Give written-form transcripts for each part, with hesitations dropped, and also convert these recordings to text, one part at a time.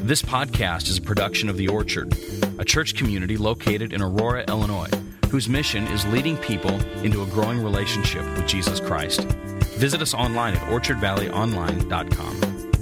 This podcast is a production of The Orchard, a church community located in Aurora, Illinois, whose mission is leading people into a growing relationship with Jesus Christ. Visit us online at orchardvalleyonline.com.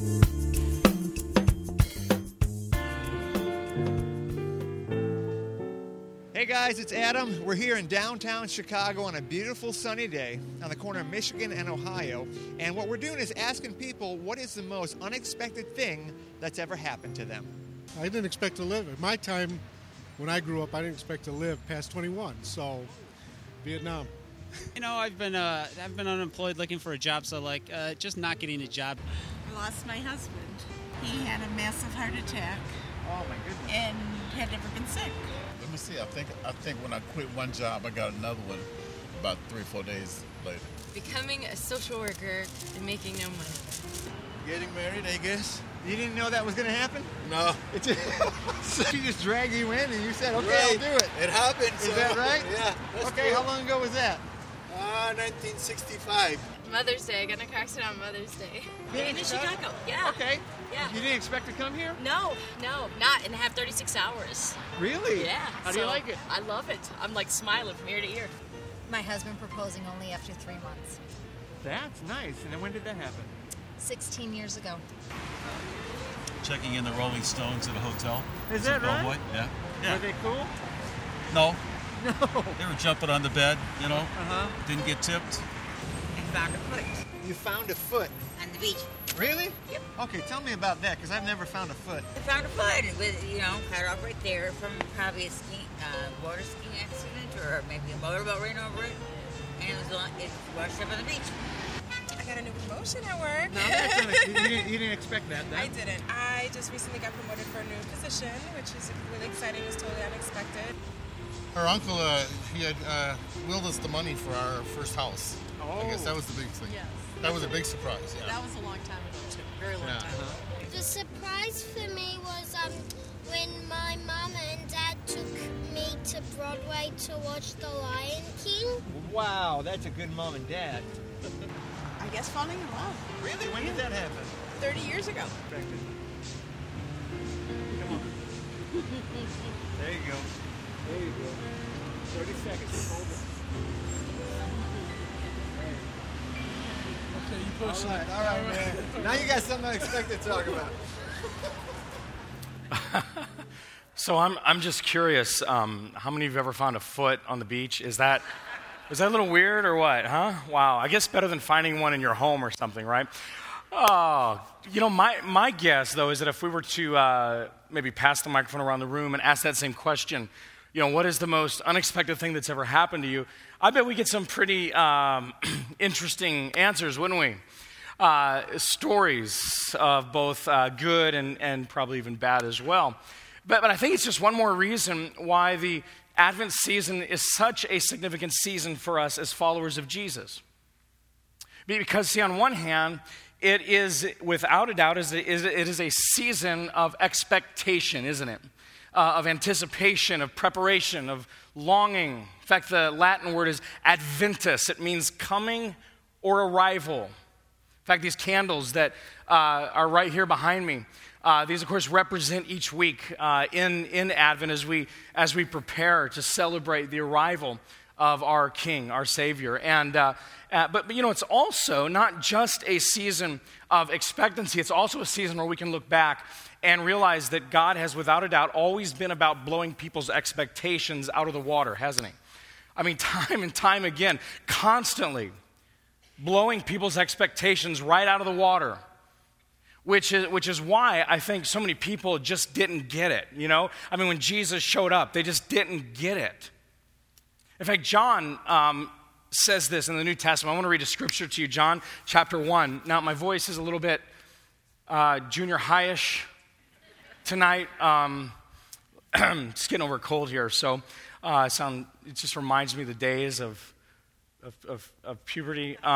Hey guys, it's Adam. We're here in downtown Chicago on a beautiful sunny day on the corner of Michigan and Ohio. And what we're doing is asking people what is the most unexpected thing that's ever happened to them. I didn't expect to live. At my time, when I grew up, I didn't expect to live past 21. So, Vietnam. You know, I've been unemployed looking for a job, so just not getting a job. I lost my husband. He had a massive heart attack. Oh my goodness. And had never been sick. Let me see. I think when I quit one job, I got another one about 3 or 4 days later. Becoming a social worker and making no money. Getting married, I guess. You didn't know that was going to happen? No. So she just dragged you in and you said, okay, Right. I'll do it. It happened. Is that right? Yeah. Okay, how long ago was that? 1965. Mother's Day. I got in a car accident on Mother's Day. In Chicago. Yeah. Okay. Yeah. You didn't expect to come here? No, not and have 36 hours. Really? Yeah. How do you like it? I love it. I'm like smiling from ear to ear. My husband proposing only after 3 months. That's nice. And then when did that happen? 16 years ago. Checking in the Rolling Stones at a hotel. Is that right? Bellboy. Yeah. Are they cool? No. No. They were jumping on the bed, you know. Uh-huh. Didn't get tipped. I found a foot You found a foot. on the beach. Really? Yep. Okay, tell me about that, because I've never found a foot. I found a foot. It was, cut off right there from probably a water skiing accident, or maybe a motorboat ran over it, and it washed up on the beach. I got a new promotion at work. No, that's you didn't expect that, I didn't. I just recently got promoted for a new position, which is really exciting. It was totally unexpected. Her uncle, he had willed us the money for our first house. Oh. I guess that was the big thing. Yes. That was a big surprise, yeah. That was a long time ago, too. Very long Yeah. time ago. The surprise for me was when my mum and dad took me to Broadway to watch The Lion King. Wow, that's a good mom and dad. I guess falling in love. Really? When did that happen? 30 years ago. Come on. There you go. 30 seconds. Hold it. Okay, you push All right, man. Now you got something unexpected to talk about. So I'm just curious, how many of you have ever found a foot on the beach? Was that a little weird or what, huh? Wow, I guess better than finding one in your home or something, right? Oh, my guess, though, is that if we were to maybe pass the microphone around the room and ask that same question, what is the most unexpected thing that's ever happened to you? I bet we get some pretty interesting answers, wouldn't we? Stories of both good and probably even bad as well. But I think it's just one more reason why the Advent season is such a significant season for us as followers of Jesus. Because, see, on one hand, it is, without a doubt, it is a season of expectation, isn't it? Of anticipation, of preparation, of longing. In fact, the Latin word is adventus. It means coming or arrival. In fact, these candles that are right here behind me, these, of course, represent each week in Advent as we prepare to celebrate the arrival of our King, our Savior. But it's also not just a season of expectancy. It's also a season where we can look back and realize that God has, without a doubt, always been about blowing people's expectations out of the water, hasn't he? I mean, time and time again, constantly blowing people's expectations right out of the water. Which is why I think so many people just didn't get it, I mean, when Jesus showed up, they just didn't get it. In fact, John says this in the New Testament. I want to read a scripture to you, John chapter 1. Now, my voice is a little bit junior high-ish tonight. Just getting over a cold here, so it just reminds me of the days of puberty.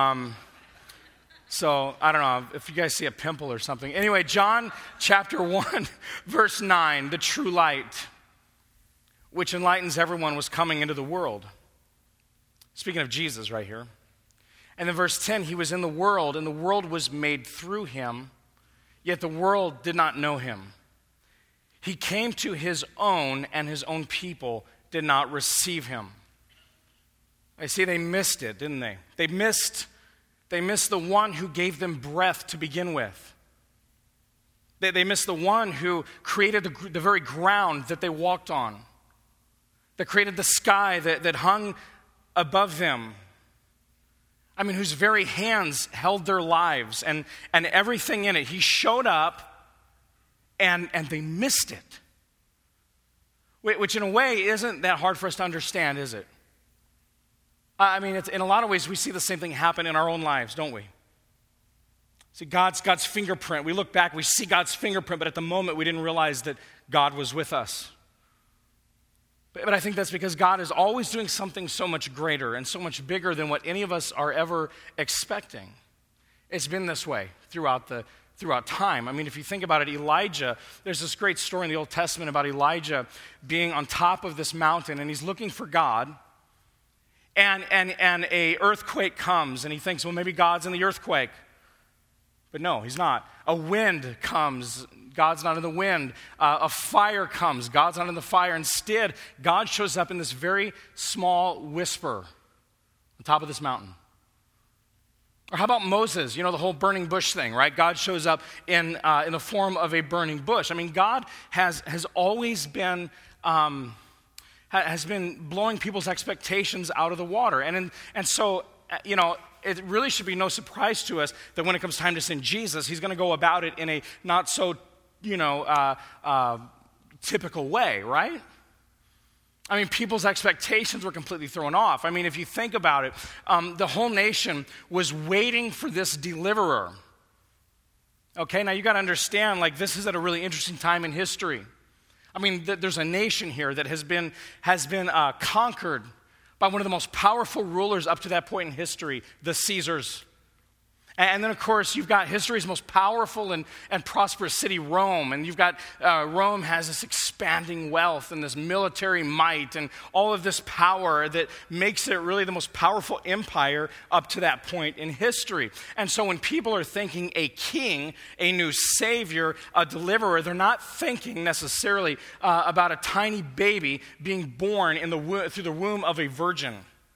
So, I don't know if you guys see a pimple or something. Anyway, John chapter 1, verse 9, the true light, which enlightens everyone, was coming into the world. Speaking of Jesus right here. And then verse 10, he was in the world, and the world was made through him, yet the world did not know him. He came to his own, and his own people did not receive him. I see they missed it, didn't they? They missed the one who gave them breath to begin with. They missed the one who created the very ground that they walked on, that created the sky that hung above them. I mean, whose very hands held their lives and everything in it. He showed up and they missed it. Which in a way isn't that hard for us to understand, is it? I mean, in a lot of ways, we see the same thing happen in our own lives, don't we? See, God's fingerprint. We look back, we see God's fingerprint, but at the moment, we didn't realize that God was with us. But I think that's because God is always doing something so much greater and so much bigger than what any of us are ever expecting. It's been this way throughout time. I mean, if you think about it, Elijah, there's this great story in the Old Testament about Elijah being on top of this mountain, and he's looking for God. And a earthquake comes, and he thinks, well, maybe God's in the earthquake. But no, he's not. A wind comes, God's not in the wind. A fire comes, God's not in the fire. Instead, God shows up in this very small whisper on top of this mountain. Or how about Moses? You know, the whole burning bush thing, right? God shows up in the form of a burning bush. I mean, God has always been blowing people's expectations out of the water. And so, you know, it really should be no surprise to us that when it comes time to send Jesus, he's going to go about it in a not so, typical way, right? I mean, people's expectations were completely thrown off. I mean, if you think about it, the whole nation was waiting for this deliverer. Okay, now you got to understand, like, this is at a really interesting time in history. I mean, there's a nation here that has been conquered by one of the most powerful rulers up to that point in history, the Caesars. And then, of course, you've got history's most powerful and prosperous city, Rome. And you've got Rome has this expanding wealth and this military might and all of this power that makes it really the most powerful empire up to that point in history. And so when people are thinking a king, a new savior, a deliverer, they're not thinking necessarily about a tiny baby being born through the womb of a virgin.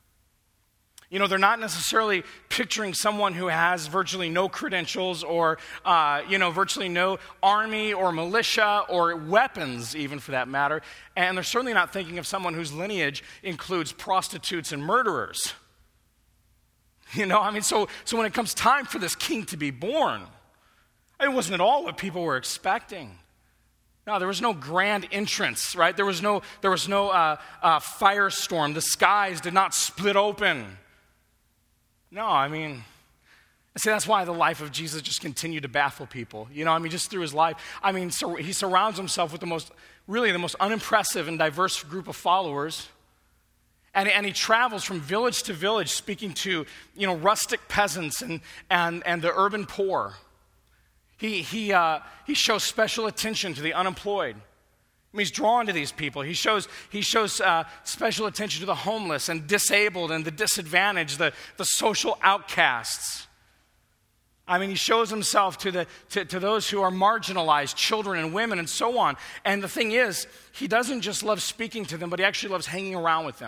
You know, they're not necessarily picturing someone who has virtually no credentials or, virtually no army or militia or weapons, even for that matter. And they're certainly not thinking of someone whose lineage includes prostitutes and murderers. You know, I mean, so when it comes time for this king to be born, it wasn't at all what people were expecting. No, there was no grand entrance, right? There was no firestorm. The skies did not split open. No, I mean, see, that's why the life of Jesus just continued to baffle people. You know, I mean, just through his life. I mean, so he surrounds himself with the most unimpressive and diverse group of followers. And he travels from village to village speaking to, rustic peasants and the urban poor. He shows special attention to the unemployed. I mean, he's drawn to these people. He shows special attention to the homeless and disabled and the disadvantaged, the social outcasts. I mean, he shows himself to those who are marginalized, children and women and so on. And the thing is, he doesn't just love speaking to them, but he actually loves hanging around with them.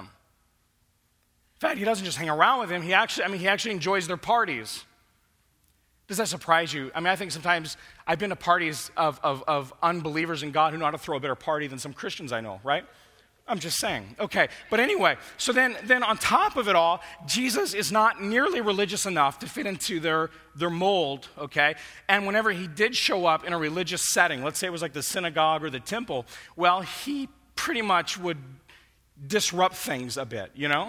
In fact, he doesn't just hang around with them. He actually enjoys their parties. Does that surprise you? I mean, I think sometimes I've been to parties of unbelievers in God who know how to throw a better party than some Christians I know, right? I'm just saying. Okay, but anyway, so then on top of it all, Jesus is not nearly religious enough to fit into their mold, okay? And whenever he did show up in a religious setting, let's say it was like the synagogue or the temple, well, he pretty much would disrupt things a bit, you know?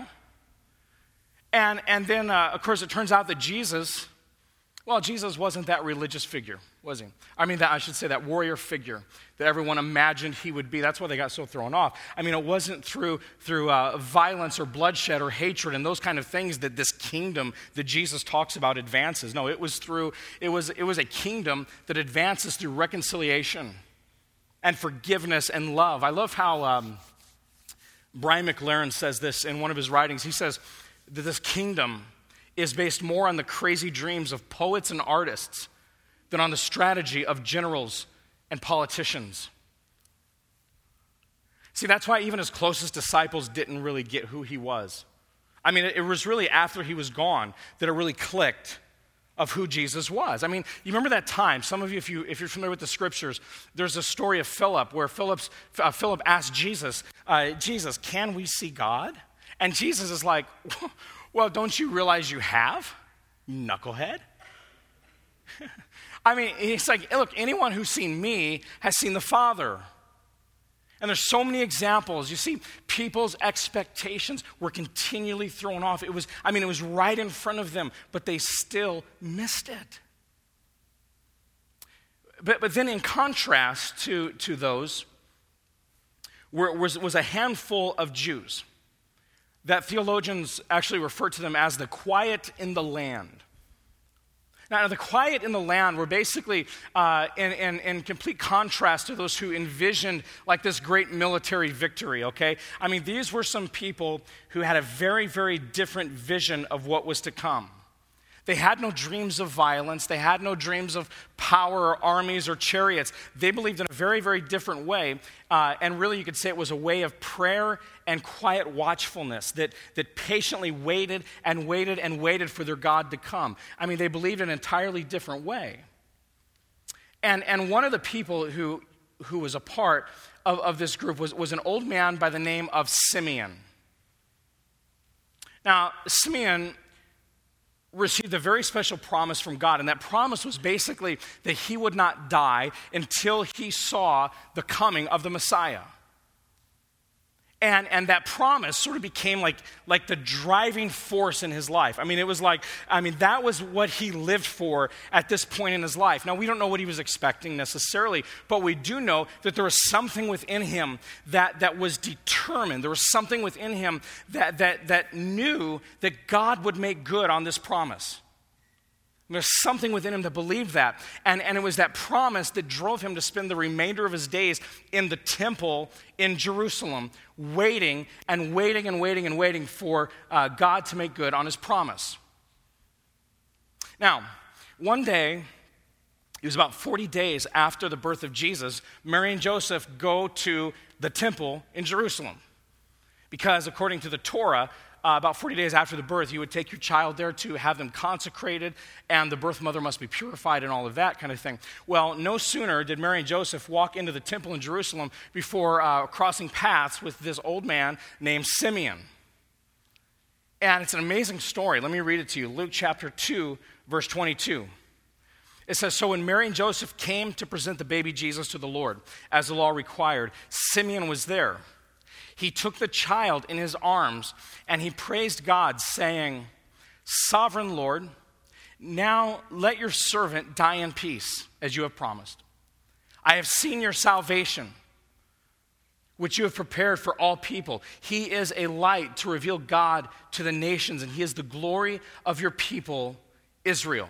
And then, of course, it turns out that Jesus wasn't that religious figure, was he? I mean, that warrior figure that everyone imagined he would be. That's why they got so thrown off. I mean, it wasn't through violence or bloodshed or hatred and those kind of things that this kingdom that Jesus talks about advances. No, it was a kingdom that advances through reconciliation and forgiveness and love. I love how Brian McLaren says this in one of his writings. He says that this kingdom is based more on the crazy dreams of poets and artists than on the strategy of generals and politicians. See, that's why even his closest disciples didn't really get who he was. I mean, it was really after he was gone that it really clicked of who Jesus was. I mean, you remember that time, some of you, if you're familiar with the scriptures, there's a story of Philip where Philip asked Jesus, Jesus, can we see God? And Jesus is like, well, don't you realize you have, you knucklehead? I mean, he's like, look, anyone who's seen me has seen the Father. And there's so many examples. You see, people's expectations were continually thrown off. It was right in front of them, but they still missed it. But then in contrast to those was a handful of Jews that theologians actually refer to them as the quiet in the land. Now, the quiet in the land were basically in complete contrast to those who envisioned like this great military victory, okay? I mean, these were some people who had a very, very different vision of what was to come. They had no dreams of violence. They had no dreams of power or armies or chariots. They believed in a very, very different way. And really, you could say it was a way of prayer and quiet watchfulness that patiently waited and waited and waited for their God to come. I mean, they believed in an entirely different way. And one of the people who was a part of this group was an old man by the name of Simeon. Now, Simeon received a very special promise from God, and that promise was basically that he would not die until he saw the coming of the Messiah. And that promise sort of became like the driving force in his life. I mean, it was that was what he lived for at this point in his life. Now, we don't know what he was expecting necessarily, but we do know that there was something within him that was determined. There was something within him that knew that God would make good on this promise. There's something within him that believed that. And it was that promise that drove him to spend the remainder of his days in the temple in Jerusalem, waiting and waiting and waiting and waiting for God to make good on his promise. Now, one day, it was about 40 days after the birth of Jesus, Mary and Joseph go to the temple in Jerusalem. Because according to the Torah, about 40 days after the birth, you would take your child there to have them consecrated, and the birth mother must be purified and all of that kind of thing. Well, no sooner did Mary and Joseph walk into the temple in Jerusalem before crossing paths with this old man named Simeon. And it's an amazing story. Let me read it to you. Luke chapter 2, verse 22. It says, so when Mary and Joseph came to present the baby Jesus to the Lord, as the law required, Simeon was there. He took the child in his arms, and he praised God, saying, Sovereign Lord, now let your servant die in peace, as you have promised. I have seen your salvation, which you have prepared for all people. He is a light to reveal God to the nations, and he is the glory of your people, Israel.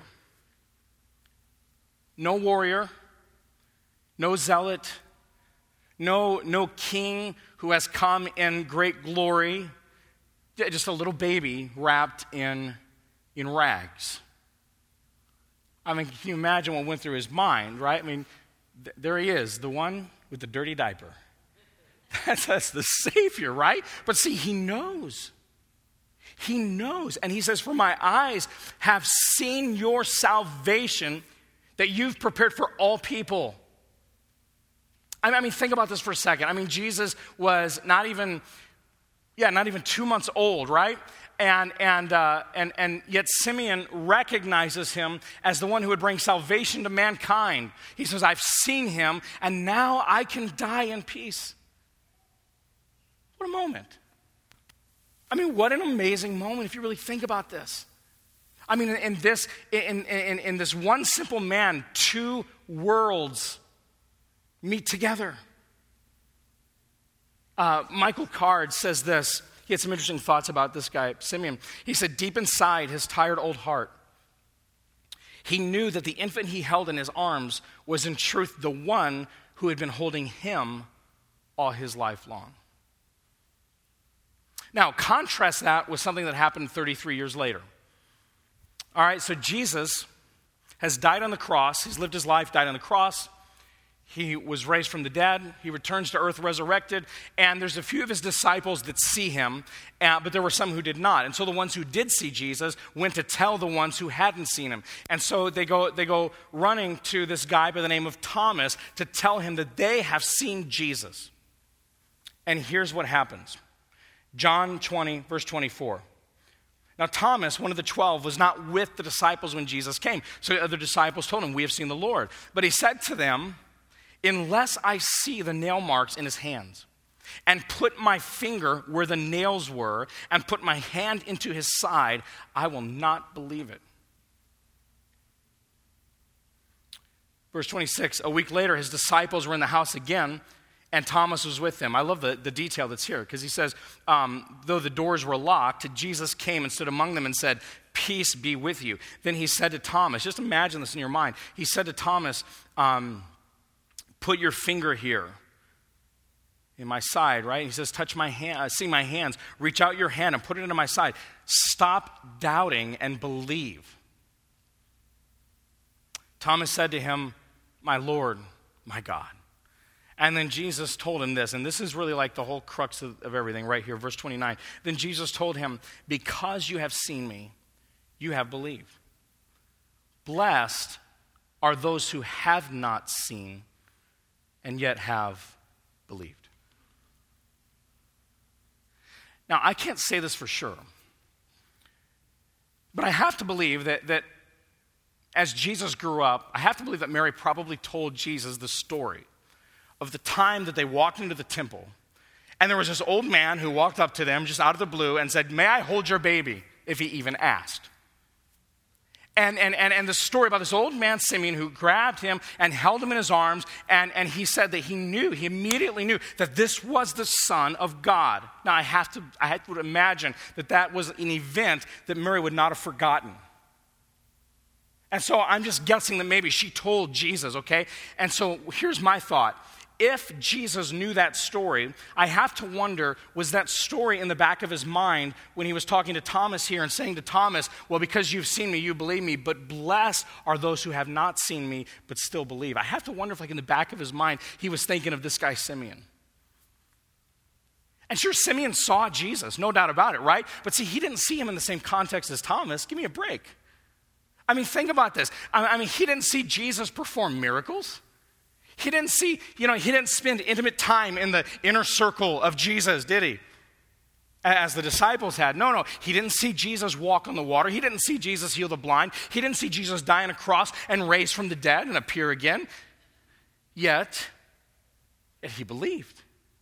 No warrior, no zealot, no king who has come in great glory, just a little baby wrapped in rags. I mean, can you imagine what went through his mind, right? I mean, there he is, the one with the dirty diaper. That's the Savior, right? But see, he knows. He knows. And he says, for my eyes have seen your salvation that you've prepared for all people. I mean, think about this for a second. I mean, Jesus was not even 2 months old, right? And yet Simeon recognizes him as the one who would bring salvation to mankind. He says, I've seen him, and now I can die in peace. What a moment. I mean, what an amazing moment if you really think about this. I mean, in this one simple man, two worlds meet together. Michael Card says this. He had some interesting thoughts about this guy, Simeon. He said, deep inside his tired old heart, he knew that the infant he held in his arms was in truth the one who had been holding him all his life long. Now, contrast that with something that happened 33 years later. All right, so Jesus has died on the cross. He's lived his life, died on the cross. He was raised from the dead. He returns to earth resurrected. And there's a few of his disciples that see him, but there were some who did not. And so the ones who did see Jesus went to tell the ones who hadn't seen him. And so they go running to this guy by the name of Thomas to tell him that they have seen Jesus. And here's what happens. John 20, verse 24. Now, Thomas, one of the 12, was not with the disciples when Jesus came. So the other disciples told him, "We have seen the Lord." But he said to them, "Unless I see the nail marks in his hands, and put my finger where the nails were, and put my hand into his side, I will not believe it." Verse 26, a week later, his disciples were in the house again, and Thomas was with them. I love the detail that's here, because he says, though the doors were locked, Jesus came and stood among them and said, "Peace be with you." Then he said to Thomas, just imagine this in your mind. He said to Thomas, "Put your finger here in my side," right? He says, "Touch my hand, see my hands. Reach out your hand and put it into my side. Stop doubting and believe." Thomas said to him, "My Lord, my God." And then Jesus told him this, and this is really like the whole crux of everything right here, verse 29. Then Jesus told him, "Because you have seen me, you have believed. Blessed are those who have not seen and yet have believed." Now, I can't say this for sure, but I have to believe that as Jesus grew up, I have to believe that Mary probably told Jesus the story of the time that they walked into the temple, and there was this old man who walked up to them just out of the blue and said, "May I hold your baby?" if he even asked. And the story about this old man, Simeon, who grabbed him and held him in his arms, and he said that he immediately knew that this was the Son of God. Now, I have to imagine that was an event that Mary would not have forgotten. And so I'm just guessing that maybe she told Jesus, okay? And so here's my thought. If Jesus knew that story, I have to wonder, was that story in the back of his mind when he was talking to Thomas here and saying to Thomas, "Well, because you've seen me, you believe me, but blessed are those who have not seen me, but still believe." I have to wonder if, like, in the back of his mind, he was thinking of this guy, Simeon. And sure, Simeon saw Jesus, no doubt about it, right? But see, he didn't see him in the same context as Thomas. Give me a break. I mean, think about this. I mean, he didn't see Jesus perform miracles. He didn't see, he didn't spend intimate time in the inner circle of Jesus, did he? As the disciples had. No, he didn't see Jesus walk on the water. He didn't see Jesus heal the blind. He didn't see Jesus die on a cross and raise from the dead and appear again. Yet he believed.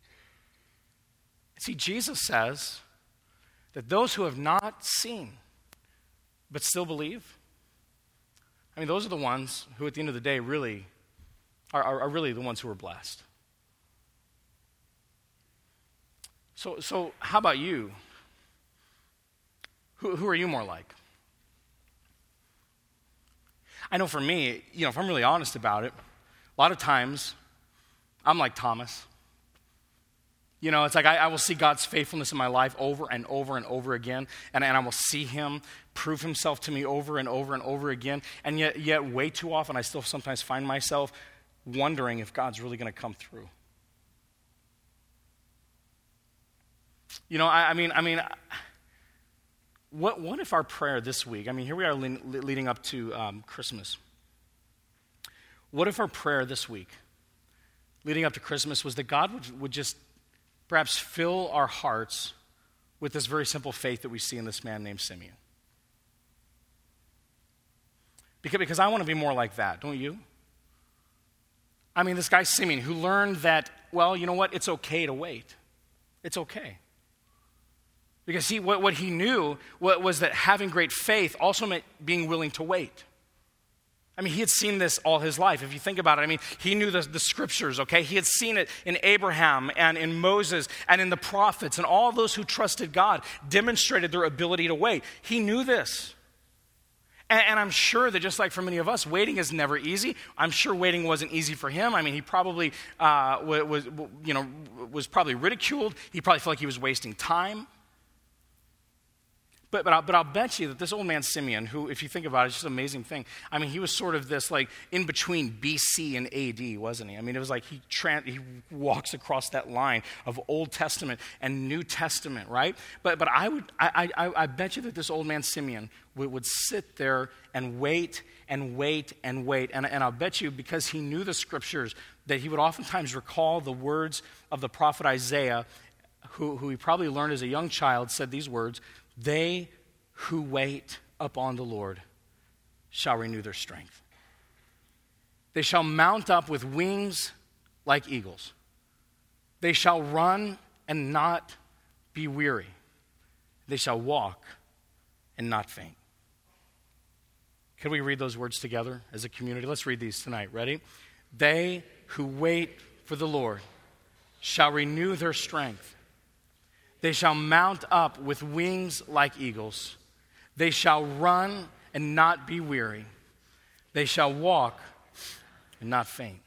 See, Jesus says that those who have not seen but still believe, I mean, those are the ones who at the end of the day really are really the ones who are blessed. So how about you? Who are you more like? I know for me, if I'm really honest about it, a lot of times I'm like Thomas. It's like I will see God's faithfulness in my life over and over and over again, and I will see him prove himself to me over and over and over again, and yet way too often I still sometimes find myself wondering if God's really going to come through. What if our prayer this week, here we are leading up to Christmas. What if our prayer this week, leading up to Christmas, was that God would just perhaps fill our hearts with this very simple faith that we see in this man named Simeon? Because I want to be more like that, don't you? This guy Simeon, who learned that, well, you know what? It's okay to wait. It's okay. Because what he knew was that having great faith also meant being willing to wait. He had seen this all his life. If you think about it, he knew the scriptures, okay? He had seen it in Abraham and in Moses and in the prophets, and all those who trusted God demonstrated their ability to wait. He knew this. And I'm sure that just like for many of us, waiting is never easy. I'm sure waiting wasn't easy for him. He probably was probably ridiculed. He probably felt like he was wasting time. But I'll bet you that this old man Simeon, who, if you think about it, it's just an amazing thing. I mean, he was sort of this like in between BC and AD, wasn't he? I mean, it was like he walks across that line of Old Testament and New Testament, right? But I bet you that this old man Simeon would sit there and wait and wait and wait. And I'll bet you, because he knew the scriptures, that he would oftentimes recall the words of the prophet Isaiah, who he probably learned as a young child, said these words: "They who wait upon the Lord shall renew their strength. They shall mount up with wings like eagles. They shall run and not be weary. They shall walk and not faint." Could we read those words together as a community? Let's read these tonight. Ready? They who wait for the Lord shall renew their strength. They shall mount up with wings like eagles. They shall run and not be weary. They shall walk and not faint.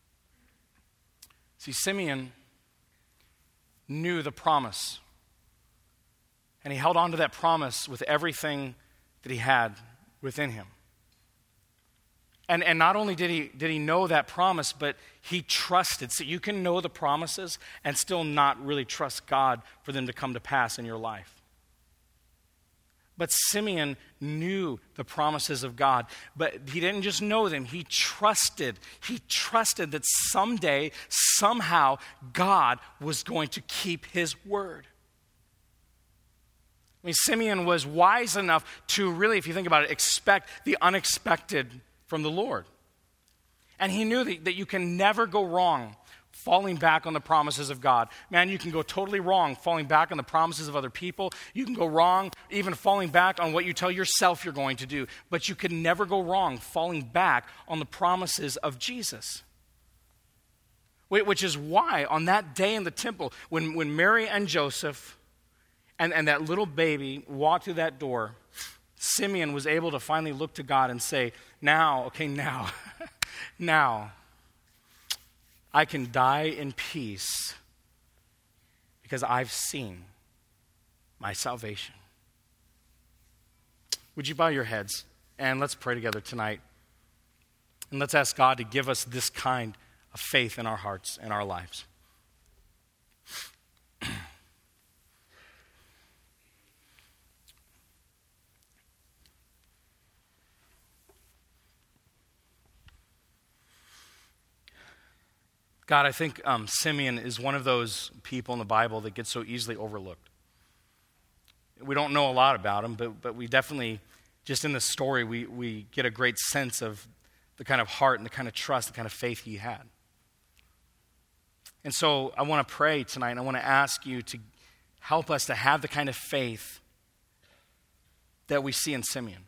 See, Simeon knew the promise, and he held on to that promise with everything that he had within him. And not only did he know that promise, but he trusted. So you can know the promises and still not really trust God for them to come to pass in your life. But Simeon knew the promises of God, but he didn't just know them, he trusted. He trusted that someday, somehow, God was going to keep his word. I mean, Simeon was wise enough to really, if you think about it, expect the unexpected from the Lord. And he knew that you can never go wrong falling back on the promises of God. Man, you can go totally wrong falling back on the promises of other people. You can go wrong even falling back on what you tell yourself you're going to do. But you can never go wrong falling back on the promises of Jesus. Which is why on that day in the temple, when Mary and Joseph and that little baby walked through that door, Simeon was able to finally look to God and say, now, I can die in peace because I've seen my salvation. Would you bow your heads and let's pray together tonight. And let's ask God to give us this kind of faith in our hearts and our lives. God, I think Simeon is one of those people in the Bible that gets so easily overlooked. We don't know a lot about him, but we definitely, just in this story, we get a great sense of the kind of heart and the kind of trust, the kind of faith he had. And so I want to pray tonight, and I want to ask you to help us to have the kind of faith that we see in Simeon,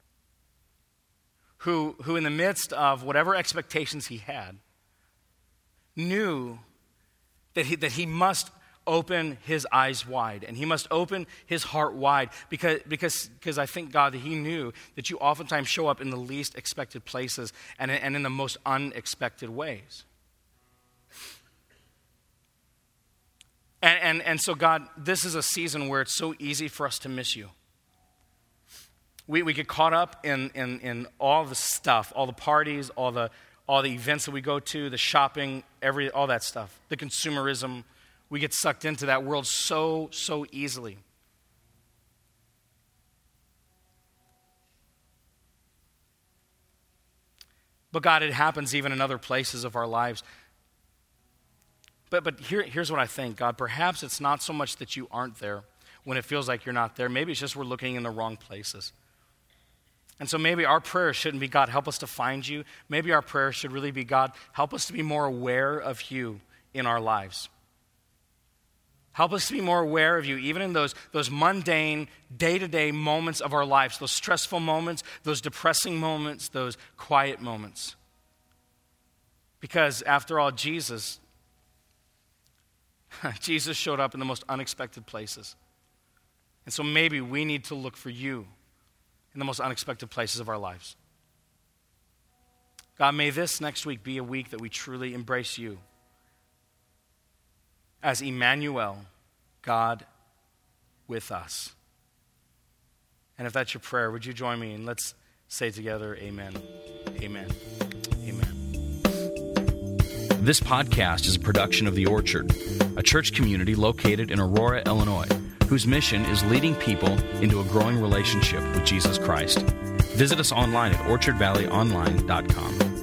who in the midst of whatever expectations he had, knew that he must open his eyes wide and he must open his heart wide because I think, God, that he knew that you oftentimes show up in the least expected places and in the most unexpected ways. And so, God, this is a season where it's so easy for us to miss you. We get caught up in all the stuff, all the parties, all the events that we go to, the shopping, all that stuff, the consumerism. We get sucked into that world so easily. But God, it happens even in other places of our lives. But here's what I think, God. Perhaps it's not so much that you aren't there when it feels like you're not there. Maybe it's just we're looking in the wrong places. And so maybe our prayer shouldn't be, God, help us to find you. Maybe our prayer should really be, God, help us to be more aware of you in our lives. Help us to be more aware of you, even in those mundane, day-to-day moments of our lives, those stressful moments, those depressing moments, those quiet moments. Because after all, Jesus showed up in the most unexpected places. And so maybe we need to look for you in the most unexpected places of our lives. God, may this next week be a week that we truly embrace you as Emmanuel, God with us. And if that's your prayer, would you join me and let's say together, amen, amen, amen. This podcast is a production of The Orchard, a church community located in Aurora, Illinois, whose mission is leading people into a growing relationship with Jesus Christ. Visit us online at orchardvalleyonline.com.